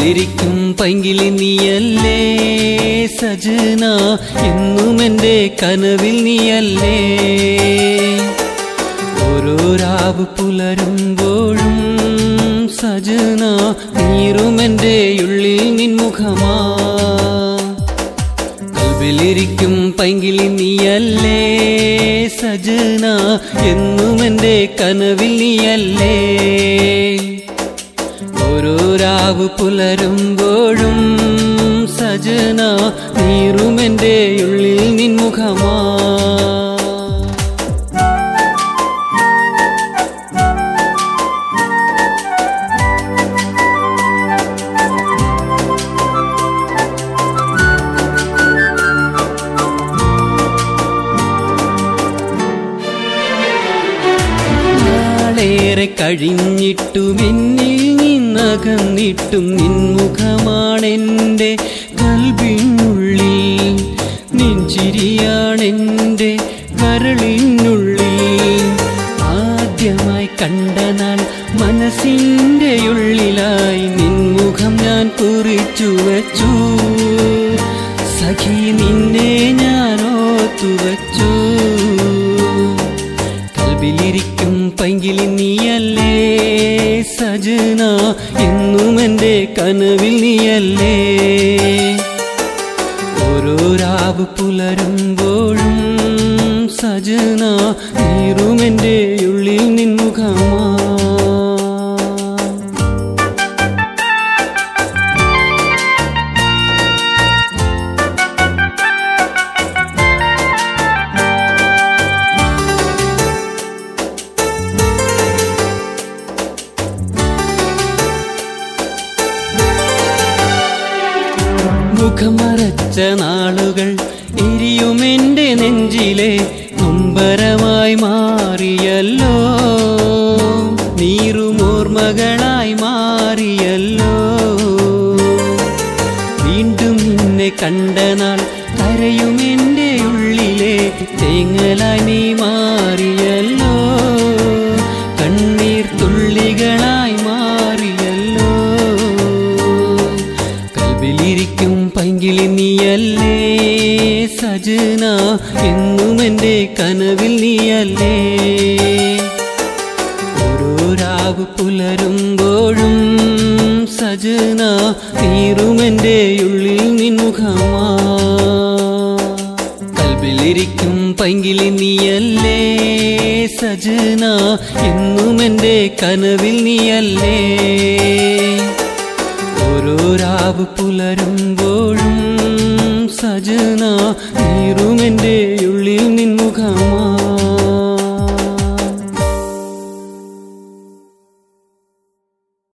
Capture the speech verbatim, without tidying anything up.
കൽബിലിരിക്കും പൈങ്കിളി നീയല്ലേ സജന, എന്നും എൻ്റെ കനവിൽ നീയല്ലേ. ഓരോ രാവ് പുലരുമ്പോഴും സജന, നീറും എൻ്റെ ഉള്ളിൽ നിൻമുഖമാ. കൽബിലിരിക്കും പൈങ്കിളി നീയല്ലേ സജന, എന്നും എൻ്റെ കനവിൽ നീയല്ലേ. ഓരോ രാവ് പുലരുമ്പോഴും സജന, നീറും എൻ്റെ ഉള്ളിൽ നിൻമുഖമാ. നാളേറെ കഴിഞ്ഞിട്ടും എന്നിൽ നിന്നകന്നിട്ടും നിൻമുഖമാണെൻ്റെ കൽബിനുള്ളിൽ, നിൻചിരിയാണെൻ്റെ കരളിനുള്ളിൽ. ആദ്യമായി കണ്ട നാൾ മനസ്സിൻ്റെ ഉള്ളിലായി നിൻമുഖം ഞാൻ കുറിച്ചു വച്ചു. സഖി നിന്നെ ഞാൻ ഓർത്തുവച്ചു. കൽബിലിരിക്കും പൈങ്കിളി നീയല്ലേ സജന, എന്നും എൻ്റെ കനവിൽ നീയല്ലേ. ഓരോ രാവ് പുലരുമ്പോഴും സജന, നീറും എൻ്റെ ഉള്ളിൽ നിൻമുഖമാ. മുഖം മറച്ച നാളുകൾ എരിയുമെൻ്റെ നെഞ്ചിലെ നൊമ്പരമായി മാറിയല്ലോ. നീറുമോർമകളായി മാറിയല്ലോ. വീണ്ടും നിന്നെ കണ്ട നാൾ കരയുമെൻ്റെ ഉള്ളിലെ തേങ്ങലായി നീ മാറിയല്ലോ. കണ്ണീർ തുള്ളികളായി മാറിയല്ലോ. കൽബിലിരിക്കും പൈങ്കിളി നീയല്ലേ സജന, എന്നും എൻ്റെ കനവിൽ നീയല്ലേ. ഓരോ രാവ് പുലരുമ്പോഴും സജന, നീറും എൻ്റെ ഉള്ളിൽ നിൻമുഖമാ. കൽബിലിരിക്കും പൈങ്കിളി നീയല്ലേ സജന, എന്നും എൻ്റെ കനവിൽ നീയല്ലേ. ഓരോ രാവ് പുലരുമ്പോഴും സജന, നീറും എൻ്റെ ഉള്ളിൽ നിൻമുഖമാ.